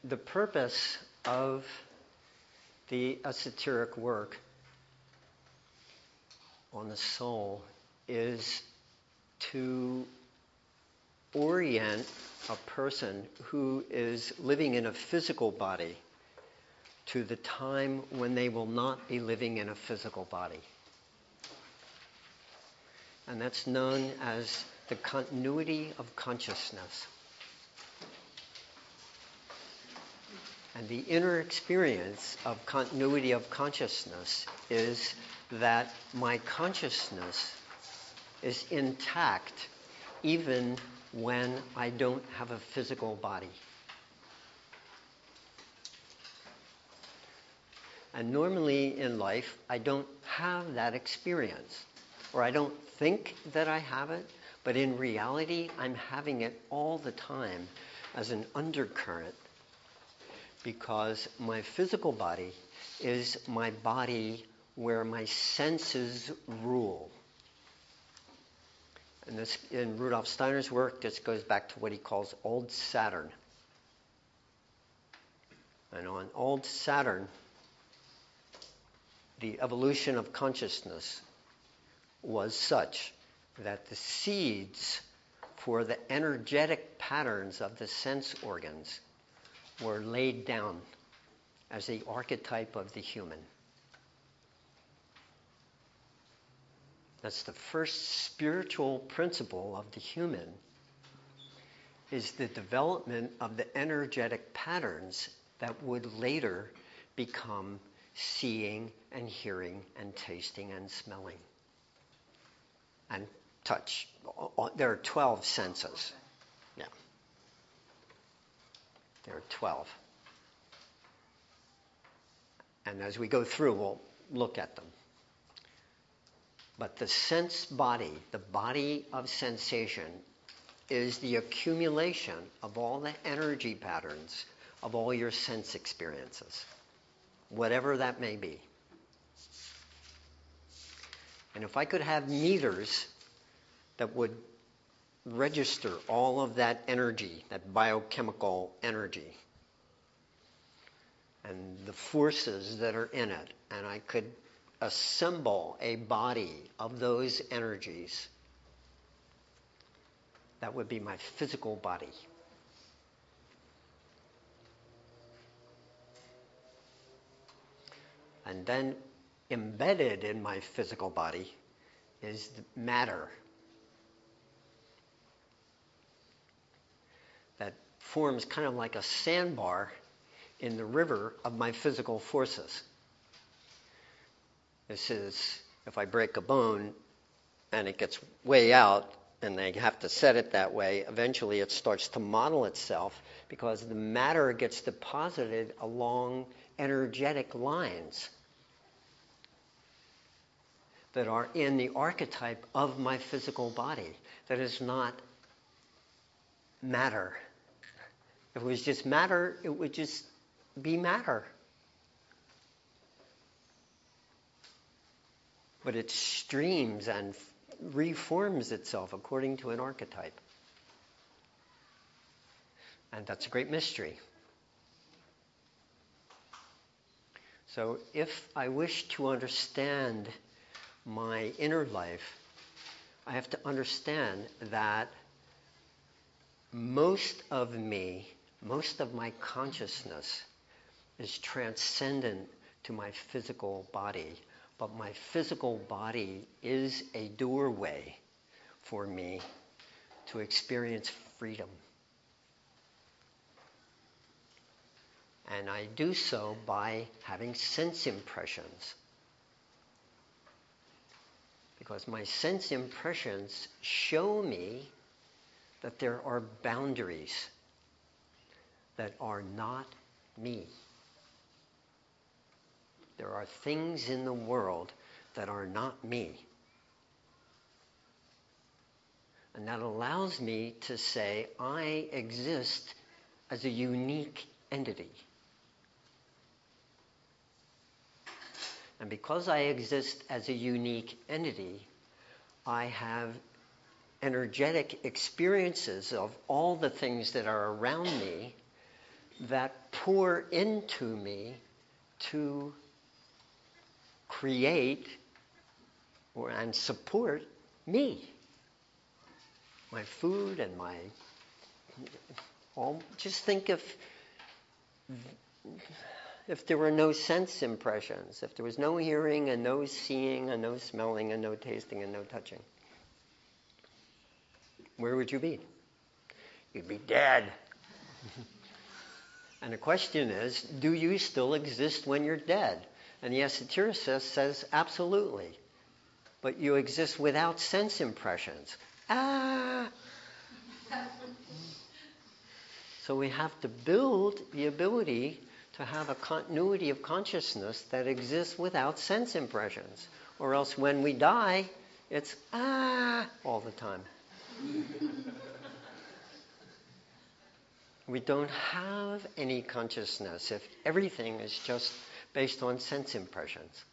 The purpose of the esoteric work on the soul is to orient a person who is living in a physical body to the time when they will not be living in a physical body. And that's known as the continuity of consciousness. And the inner experience of continuity of consciousness is that my consciousness is intact even when I don't have a physical body. And normally in life, I don't have that experience, or I don't think that I have it, but in reality, I'm having it all the time as an undercurrent, because my physical body is my body where my senses rule. And this, in Rudolf Steiner's work, this goes back to what he calls old Saturn. And on old Saturn, the evolution of consciousness was such that the seeds for the energetic patterns of the sense organs were laid down as the archetype of the human. That's the first spiritual principle of the human, is the development of the energetic patterns that would later become seeing and hearing and tasting and smelling and touch. There are 12 senses. Yeah. There are 12. And as we go through, we'll look at them. But the sense body, the body of sensation, is the accumulation of all the energy patterns of all your sense experiences, whatever that may be. And if I could have meters that would register all of that energy, that biochemical energy, and the forces that are in it, and I could assemble a body of those energies, that would be my physical body. And then embedded in my physical body is the matter that forms kind of like a sandbar in the river of my physical forces. This is, if I break a bone and it gets way out and they have to set it that way, eventually it starts to model itself because the matter gets deposited along energetic lines that are in the archetype of my physical body. That is not matter. If it was just matter, it would just be matter. But it streams and reforms itself according to an archetype. And that's a great mystery. So if I wish to understand my inner life, I have to understand that most of me, most of my consciousness is transcendent to my physical body. But my physical body is a doorway for me to experience freedom. And I do so by having sense impressions. Because my sense impressions show me that there are boundaries that are not me. There are things in the world that are not me. And that allows me to say, I exist as a unique entity. And because I exist as a unique entity, I have energetic experiences of all the things that are around me that pour into me to create and support me. My food and my all. Just think if there were no sense impressions, if there was no hearing and no seeing and no smelling and no tasting and no touching, where would you be? You'd be dead. And the question is, do you still exist when you're dead? And the esotericist says, absolutely. But you exist without sense impressions. So we have to build the ability to have a continuity of consciousness that exists without sense impressions. Or else when we die, it's all the time. We don't have any consciousness if everything is just based on sense impressions.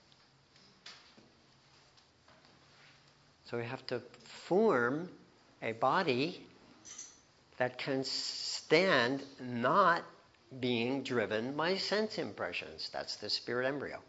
So we have to form a body that can stand not being driven by sense impressions. That's the spirit embryo.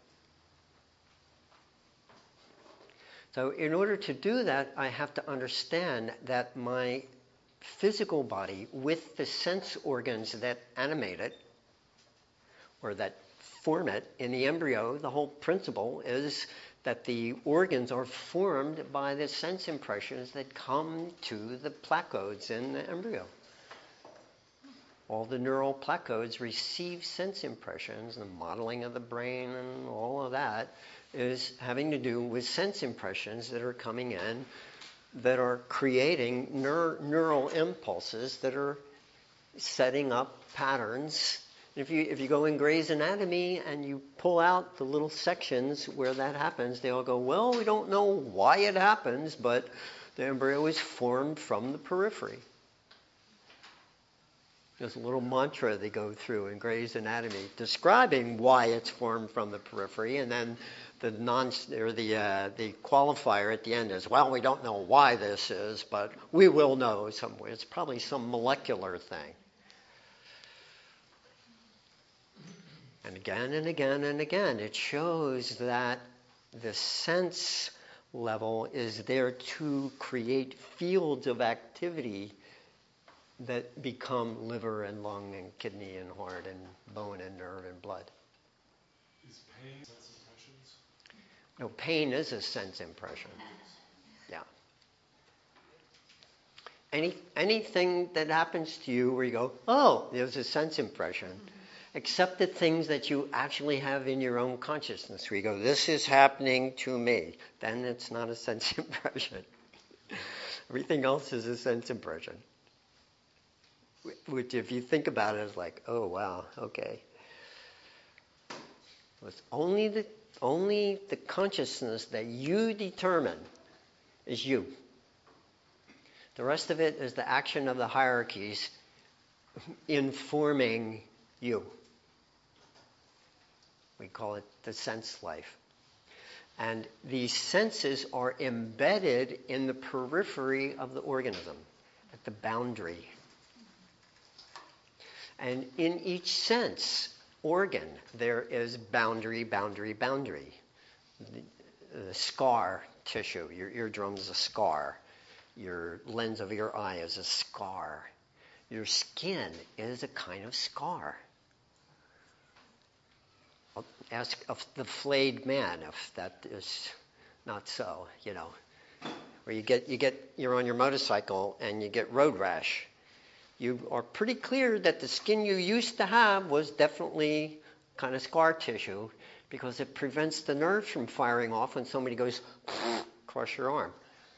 So in order to do that, I have to understand that my physical body with the sense organs that animate it or that form it in the embryo, the whole principle is that the organs are formed by the sense impressions that come to the placodes in the embryo. All the neural placodes receive sense impressions. The modeling of the brain and all of that is having to do with sense impressions that are coming in that are creating neural impulses that are setting up patterns. If you go in Gray's Anatomy and you pull out the little sections where that happens, they all go, well, we don't know why it happens, but the embryo is formed from the periphery. There's a little mantra they go through in Gray's Anatomy describing why it's formed from the periphery, and then the qualifier at the end is, well, we don't know why this is, but we will know somewhere. It's probably some molecular thing. And again and again and again, it shows that the sense level is there to create fields of activity that become liver and lung and kidney and heart and bone and nerve and blood. Is pain sense impressions? No, pain is a sense impression. Yeah. Anything that happens to you where you go, oh, there's a sense impression, except the things that you actually have in your own consciousness where you go, this is happening to me, then it's not a sense impression. Everything else is a sense impression. Which, if you think about it, is like, oh, wow, okay. It's only the consciousness that you determine is you. The rest of it is the action of the hierarchies informing you. We call it the sense life. And these senses are embedded in the periphery of the organism, at the boundary. And in each sense organ, there is boundary, boundary, boundary. The scar tissue, your eardrum is a scar. Your lens of your eye is a scar. Your skin is a kind of scar. I'll ask of the flayed man if that is not so, Where you're on your motorcycle and you get road rash. You are pretty clear that the skin you used to have was definitely kind of scar tissue because it prevents the nerves from firing off when somebody goes across your arm.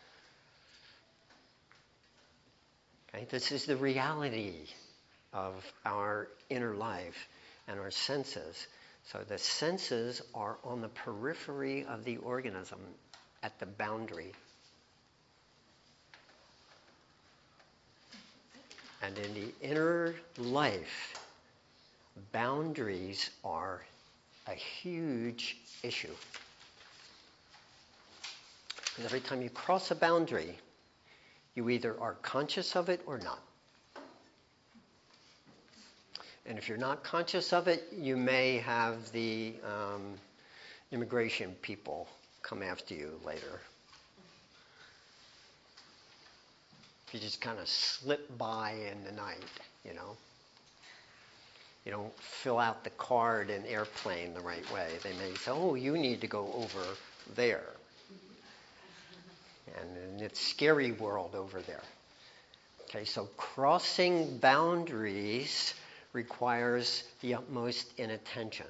Okay? This is the reality of our inner life and our senses. So the senses are on the periphery of the organism at the boundary. And in the inner life, boundaries are a huge issue. Because every time you cross a boundary, you either are conscious of it or not. And if you're not conscious of it, you may have the immigration people come after you later. If you just kind of slip by in the night, you know. You don't fill out the card in airplane the right way. They may say, oh, you need to go over there. And it's scary world over there. Okay, so crossing boundaries requires the utmost inattention.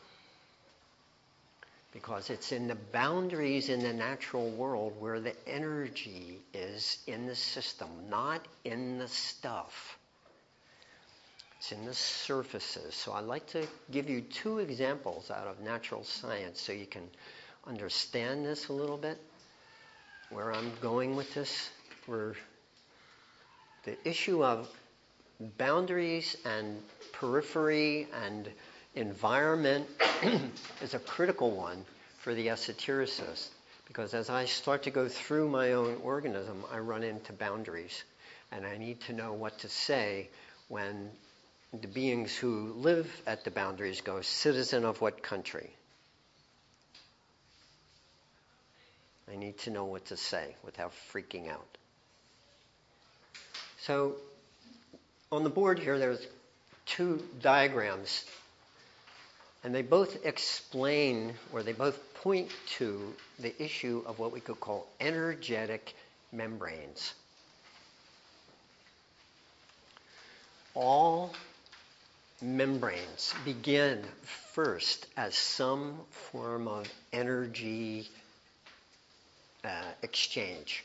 Because it's in the boundaries in the natural world where the energy is in the system, not in the stuff. It's in the surfaces. So I'd like to give you 2 examples out of natural science so you can understand this a little bit, where I'm going with this. Where the issue of boundaries and periphery and environment is a critical one for the esotericist, because as I start to go through my own organism, I run into boundaries, and I need to know what to say when the beings who live at the boundaries go, citizen of what country? I need to know what to say without freaking out. So on the board here, there's 2 diagrams, and they both explain, or they both point to the issue of what we could call energetic membranes. All membranes begin first as some form of energy exchange.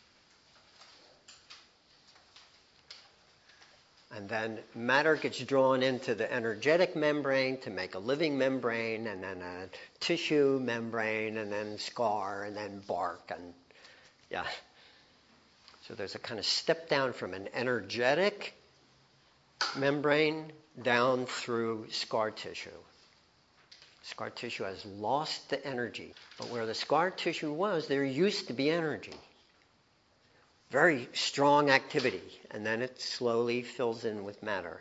And then matter gets drawn into the energetic membrane to make a living membrane, and then a tissue membrane, and then scar, and then bark, and yeah. So there's a kind of step down from an energetic membrane down through scar tissue. Scar tissue has lost the energy, but where the scar tissue was, there used to be energy. Very strong activity, and then it slowly fills in with matter.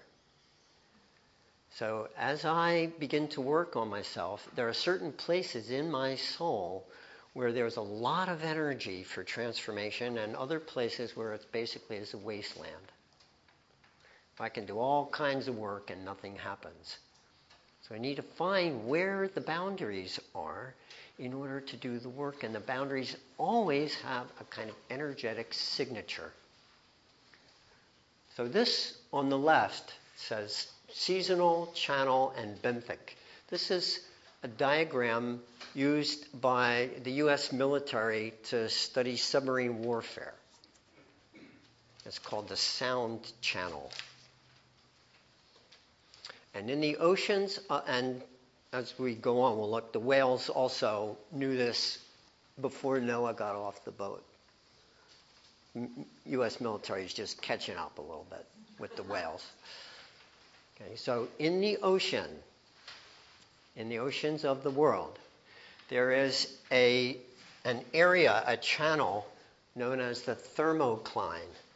So as I begin to work on myself, there are certain places in my soul where there's a lot of energy for transformation, and other places where it's basically is a wasteland. I can do all kinds of work and nothing happens. So I need to find where the boundaries are in order to do the work, and the boundaries always have a kind of energetic signature. So this on the left says seasonal, channel, and benthic. This is a diagram used by the U.S. military to study submarine warfare. It's called the sound channel. And in the oceans, and as we go on, we'll look, the whales also knew this before Noah got off the boat. U.S. military is just catching up a little bit with the whales. Okay, so in the ocean, in the oceans of the world, there is an area, a channel, known as the thermocline.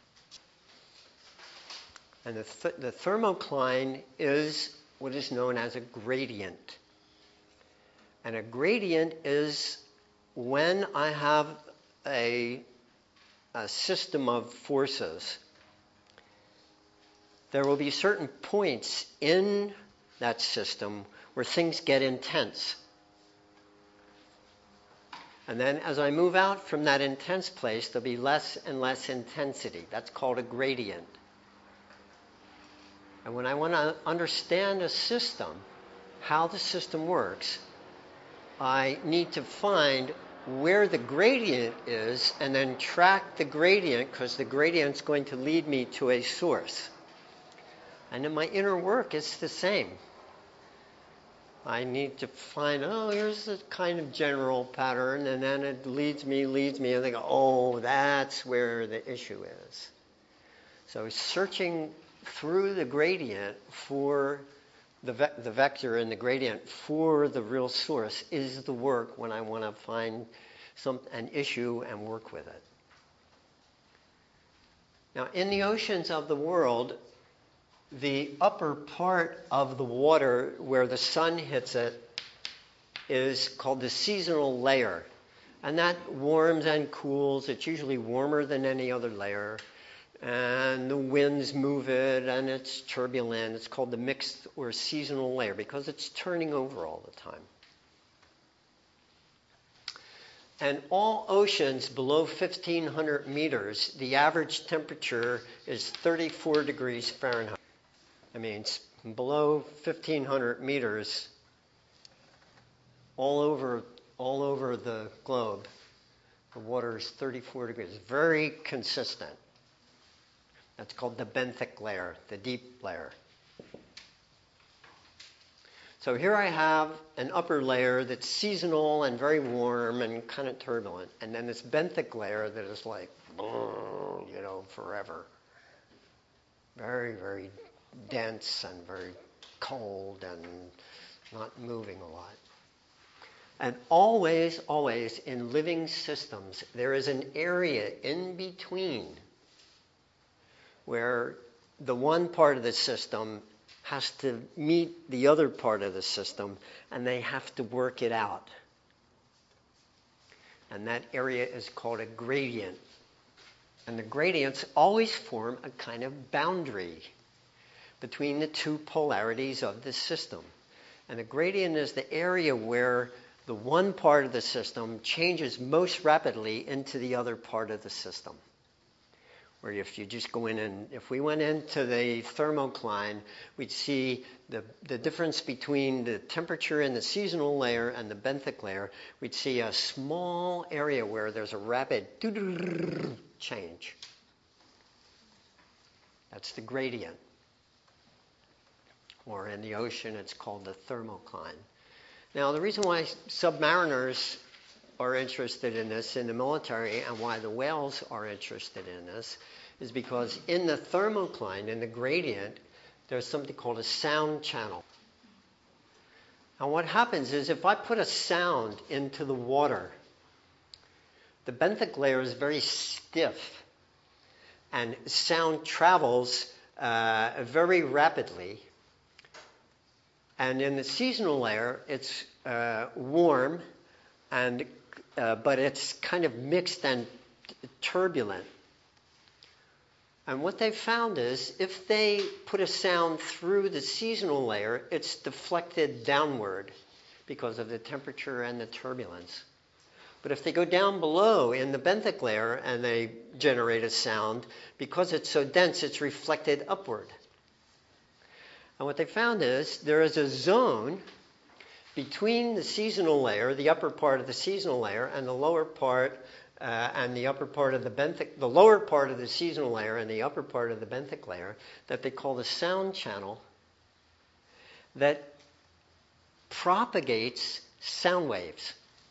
And the thermocline is what is known as a gradient. And a gradient is when I have a system of forces, there will be certain points in that system where things get intense. And then as I move out from that intense place, there'll be less and less intensity. That's called a gradient. And when I want to understand a system, how the system works, I need to find where the gradient is and then track the gradient, because the gradient is going to lead me to a source. And in my inner work, it's the same. I need to find, here's a kind of general pattern, and then it leads me, and I go, that's where the issue is. So searching through the gradient for the vector and the gradient for the real source is the work when I want to find an issue and work with it. Now, in the oceans of the world, The upper part of the water where the sun hits it is called the seasonal layer. And that warms and cools. It's usually warmer than any other layer. And the winds move it, and it's turbulent. It's called the mixed or seasonal layer because it's turning over all the time. And all oceans below 1,500 meters, the average temperature is 34 degrees Fahrenheit. I mean, it's below 1,500 meters, all over the globe, the water is 34 degrees. Very consistent. That's called the benthic layer, the deep layer. So here I have an upper layer that's seasonal and very warm and kind of turbulent. And then this benthic layer that is like, forever. Very, very dense and very cold and not moving a lot. And always, always in living systems, there is an area in between where the one part of the system has to meet the other part of the system, and they have to work it out. And that area is called a gradient. And the gradients always form a kind of boundary between the two polarities of the system. And the gradient is the area where the one part of the system changes most rapidly into the other part of the system. Where if you just go in and, if we went into the thermocline, we'd see the difference between the temperature in the seasonal layer and the benthic layer. We'd see a small area where there's a rapid change. That's the gradient. Or in the ocean, it's called the thermocline. Now, the reason why submariners are interested in this in the military and why the whales are interested in this is because in the thermocline, in the gradient, there's something called a sound channel. Now what happens is if I put a sound into the water, the benthic layer is very stiff and sound travels very rapidly. And in the seasonal layer, it's warm, but it's kind of mixed and turbulent. And what they found is if they put a sound through the seasonal layer, it's deflected downward because of the temperature and the turbulence. But if they go down below in the benthic layer and they generate a sound, because it's so dense, it's reflected upward. And what they found is there is a zone between the seasonal layer, the upper part of the seasonal layer, and the lower part and the upper part of the lower part of the seasonal layer and the upper part of the benthic layer that they call the sound channel that propagates sound waves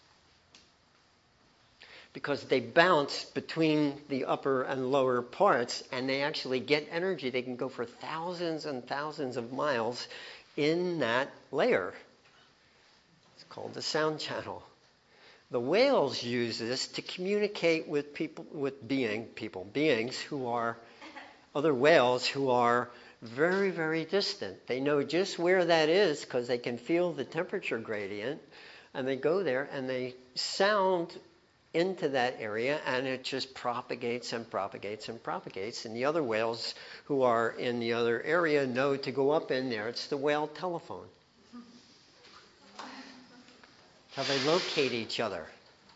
because they bounce between the upper and lower parts and they actually get energy. They can go for thousands and thousands of miles in that layer. It's called the sound channel. The whales use this to communicate with beings who are other whales who are very, very distant. They know just where that is because they can feel the temperature gradient, and they go there and they sound into that area, and it just propagates and propagates and propagates. And the other whales who are in the other area know to go up in there. It's the whale telephone. How they locate each other.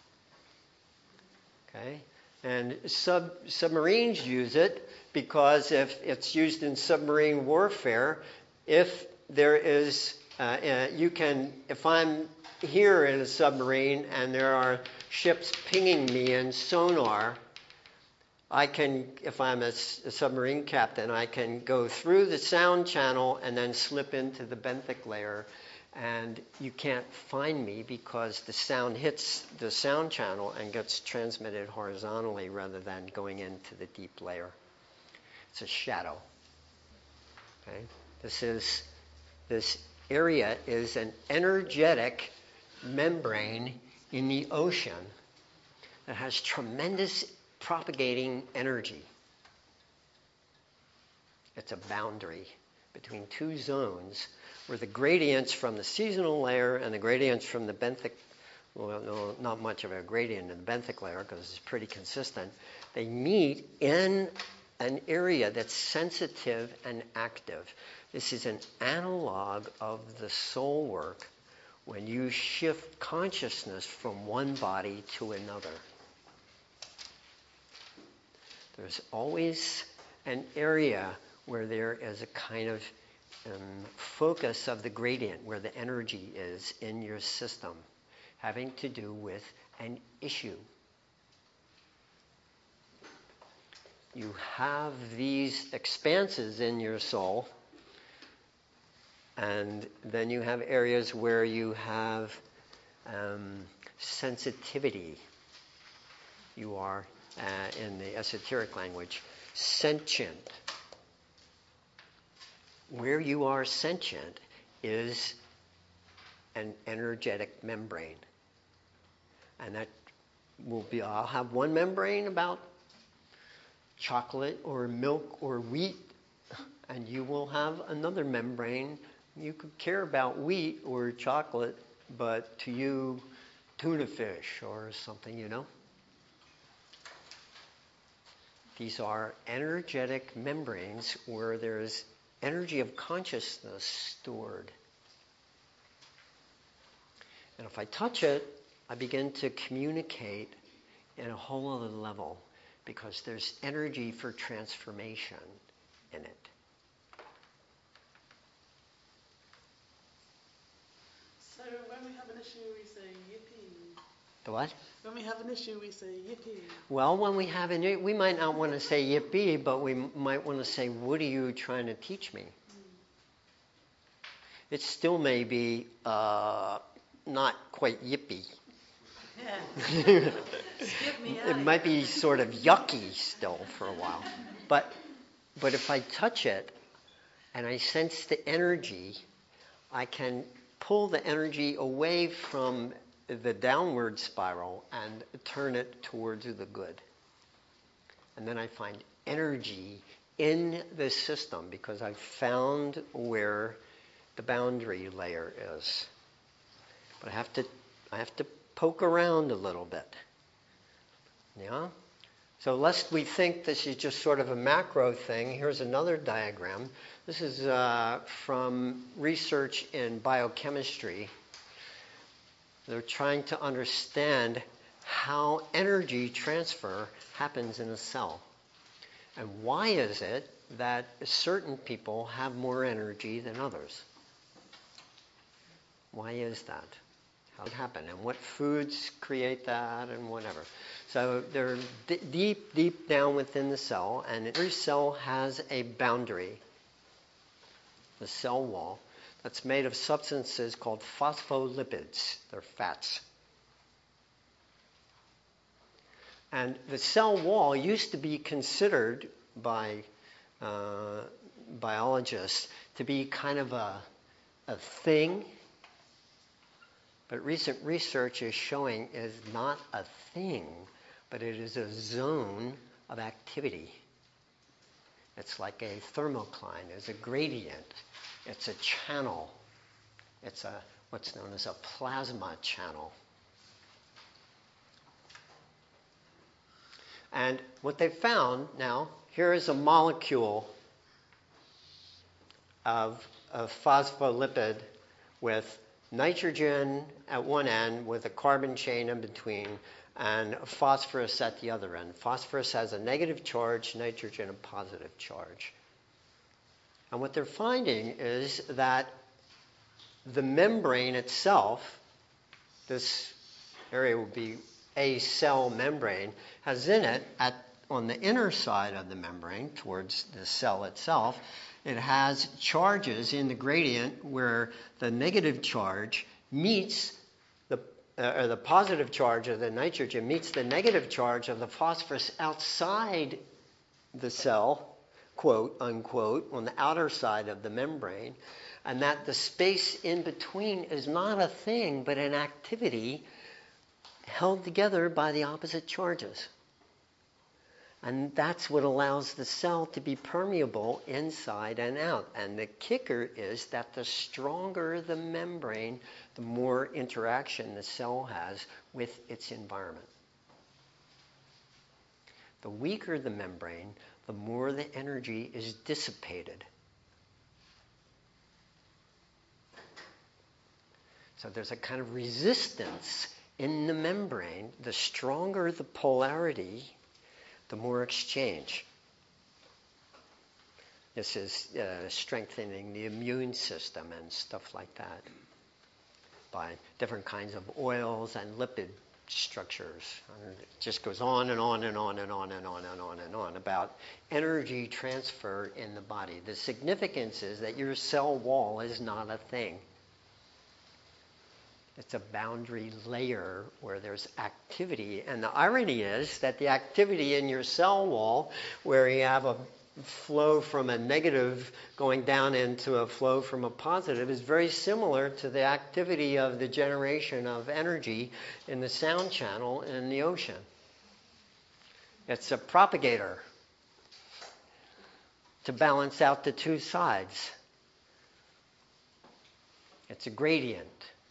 Okay? And submarines use it because if it's used in submarine warfare, if there is, if I'm here in a submarine and there are ships pinging me in sonar, I can, if I'm a submarine captain, I can go through the sound channel and then slip into the benthic layer. And you can't find me because the sound hits the sound channel and gets transmitted horizontally rather than going into the deep layer. It's a shadow. Okay? This area is an energetic membrane in the ocean that has tremendous propagating energy. It's a boundary. between two zones where the gradients from the seasonal layer and the gradients from the benthic, well, no, not much of a gradient in the benthic layer because it's pretty consistent, they meet in an area that's sensitive and active. This is an analog of the soul work when you shift consciousness from one body to another. There's always an area where there is a kind of focus of the gradient, where the energy is in your system, having to do with an issue. You have these expanses in your soul, and then you have areas where you have sensitivity. You are, in the esoteric language, sentient. Where you are sentient is an energetic membrane. And that will be, I'll have one membrane about chocolate or milk or wheat, and you will have another membrane. You could care about wheat or chocolate, but to you, tuna fish or something, you know? These are energetic membranes where there's energy of consciousness stored. And if I touch it, I begin to communicate in a whole other level because there's energy for transformation in it. So when we have an issue, we say yippee. The what? When we have an issue, we say yippee. Well, when we have we might not want to say yippee, but we might want to say, what are you trying to teach me? It still may be not quite yippee. Yeah. Skip me out. It might be sort of yucky still for a while. But if I touch it and I sense the energy, I can pull the energy away from the downward spiral and turn it towards the good. And then I find energy in the system because I've found where the boundary layer is. But I have to poke around a little bit. Yeah? So lest we think this is just sort of a macro thing, here's another diagram. This is from research in biochemistry. They're trying to understand how energy transfer happens in a cell. And why is it that certain people have more energy than others? Why is that? How does it happen? And what foods create that and whatever. So they're deep down within the cell, and every cell has a boundary, the cell wall, that's made of substances called phospholipids. They're fats. And the cell wall used to be considered by biologists to be kind of a thing. But recent research is showing it is not a thing, but it is a zone of activity. It's like a thermocline. It's a gradient. It's a channel. It's what's known as a plasma channel. And what they found now, here is a molecule of a phospholipid with nitrogen at one end with a carbon chain in between and phosphorus at the other end. Phosphorus has a negative charge, nitrogen a positive charge. And what they're finding is that the membrane itself, this area will be a cell membrane, has in it, on the inner side of the membrane, towards the cell itself, it has charges in the gradient where the negative charge meets the positive charge of the nitrogen meets the negative charge of the phosphorus outside the cell, quote, unquote, on the outer side of the membrane, and that the space in between is not a thing, but an activity held together by the opposite charges. And that's what allows the cell to be permeable inside and out. And the kicker is that the stronger the membrane, the more interaction the cell has with its environment. The weaker the membrane, the more the energy is dissipated. So there's a kind of resistance in the membrane. The stronger the polarity, the more exchange. This is strengthening the immune system and stuff like that by different kinds of oils and lipid structures. And it just goes on and on and on and on and on and on and on about energy transfer in the body. The significance is that your cell wall is not a thing. It's a boundary layer where there's activity. And the irony is that the activity in your cell wall, where you have a flow from a negative going down into a flow from a positive, is very similar to the activity of the generation of energy in the sound channel in the ocean. It's a propagator to balance out the two sides. It's a gradient.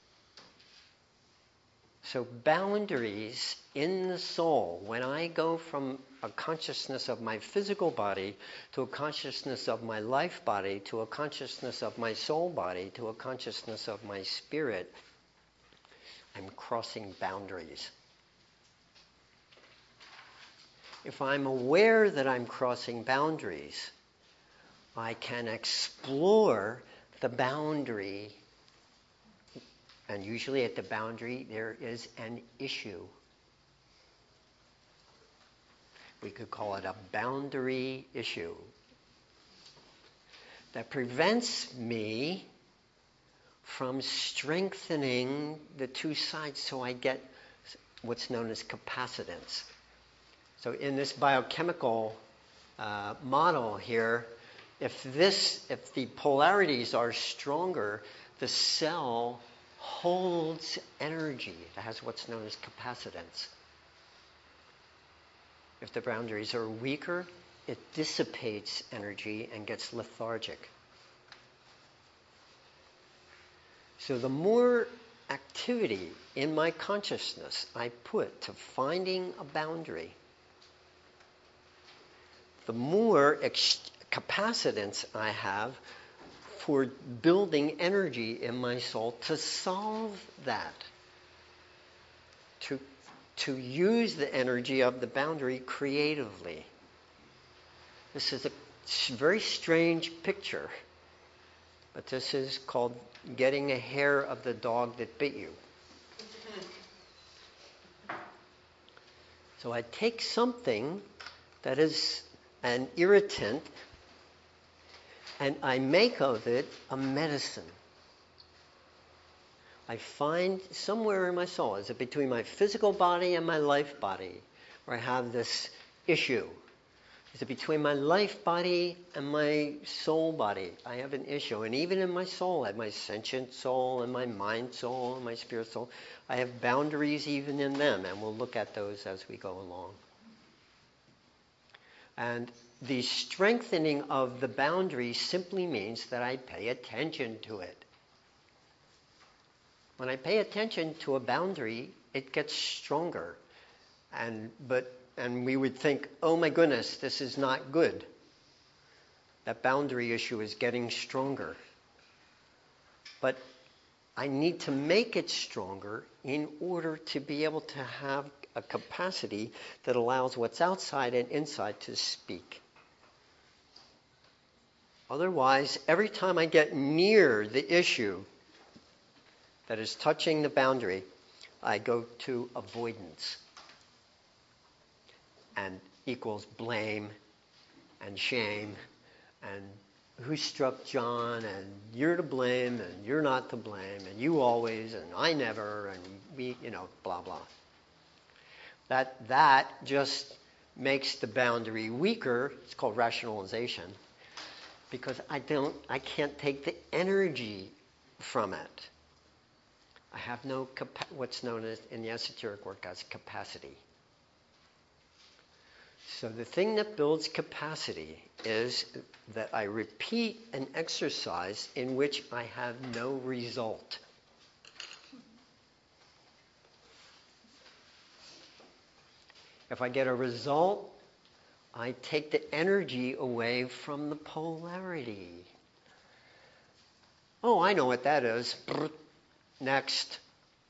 So boundaries in the soul, when I go from a consciousness of my physical body to a consciousness of my life body to a consciousness of my soul body to a consciousness of my spirit, I'm crossing boundaries. If I'm aware that I'm crossing boundaries, I can explore the boundary. And usually at the boundary, there is an issue. We could call it a boundary issue that prevents me from strengthening the two sides so I get what's known as capacitance. So in this biochemical model here, if the polarities are stronger, the cell holds energy. It has what's known as capacitance. If the boundaries are weaker, it dissipates energy and gets lethargic. So the more activity in my consciousness I put to finding a boundary, the more capacitance I have for building energy in my soul to solve that, to use the energy of the boundary creatively. This is a very strange picture, but this is called getting a hair of the dog that bit you. So I take something that is an irritant and I make of it a medicine. I find somewhere in my soul, is it between my physical body and my life body, where I have this issue? Is it between my life body and my soul body? I have an issue. And even in my soul, I have my sentient soul and my mind soul and my spirit soul. I have boundaries even in them, and we'll look at those as we go along. And the strengthening of the boundary simply means that I pay attention to it. When I pay attention to a boundary, it gets stronger. And we would think, oh my goodness, this is not good. That boundary issue is getting stronger. But I need to make it stronger in order to be able to have a capacity that allows what's outside and inside to speak. Otherwise, every time I get near the issue that is touching the boundary, I go to avoidance. And equals blame and shame and who struck John and you're to blame and you're not to blame and you always and I never and we, blah, blah. That just makes the boundary weaker. It's called rationalization. Because I can't take the energy from it. I have no what's known as in the esoteric work as capacity. So the thing that builds capacity is that I repeat an exercise in which I have no result. If I get a result, I take the energy away from the polarity. Oh, I know what that is. Next.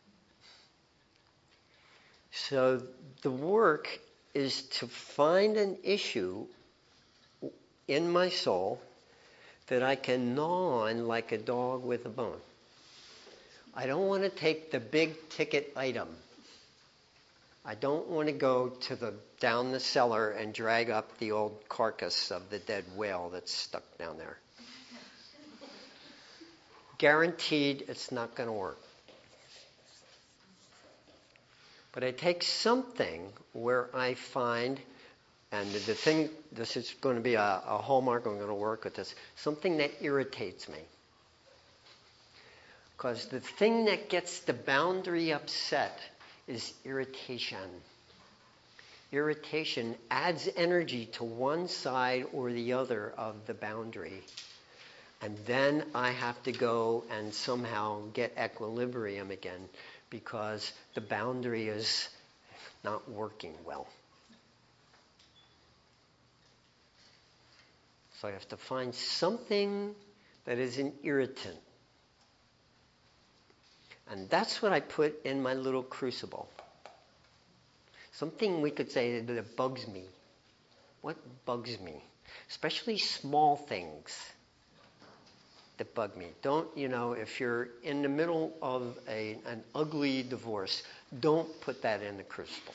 So the work is to find an issue in my soul that I can gnaw on like a dog with a bone. I don't want to take the big ticket item. I don't want to go down the cellar and drag up the old carcass of the dead whale that's stuck down there. Guaranteed it's not going to work. But I take something where I find, and the thing, this is going to be a hallmark, I'm going to work with this, something that irritates me. Because the thing that gets the boundary upset is irritation. Irritation adds energy to one side or the other of the boundary. And then I have to go and somehow get equilibrium again because the boundary is not working well. So I have to find something that is an irritant. And that's what I put in my little crucible. Something we could say that bugs me. What bugs me? Especially small things that bug me. Don't, if you're in the middle of an ugly divorce, don't put that in the crucible.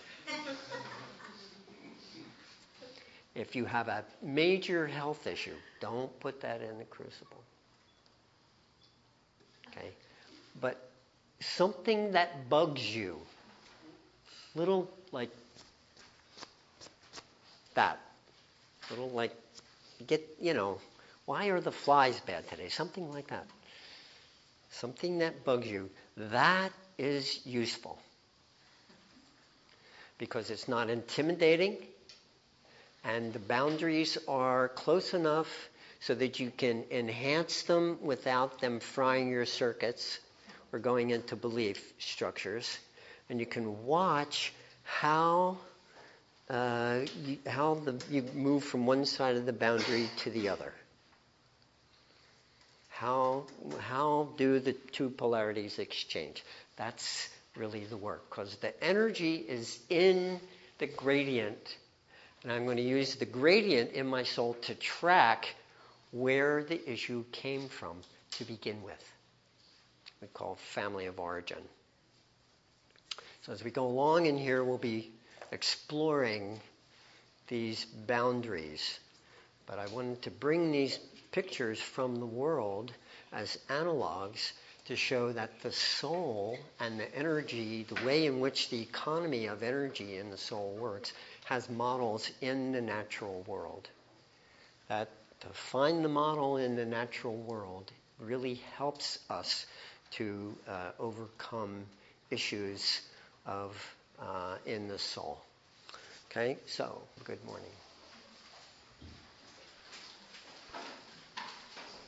If you have a major health issue, don't put that in the crucible. Okay? But something that bugs you, little like that, little like, why are the flies bad today? Something like that. Something that bugs you, that is useful. Because it's not intimidating, and the boundaries are close enough so that you can enhance them without them frying your circuits or going into belief structures. And you can watch how you move from one side of the boundary to the other. How do the two polarities exchange? That's really the work, because the energy is in the gradient, and I'm going to use the gradient in my soul to track where the issue came from to begin with. We call family of origin. So as we go along in here, we'll be exploring these boundaries. But I wanted to bring these pictures from the world as analogs to show that the soul and the energy, the way in which the economy of energy in the soul works, has models in the natural world. That to find the model in the natural world really helps us to overcome issues in the soul. Okay, so good morning.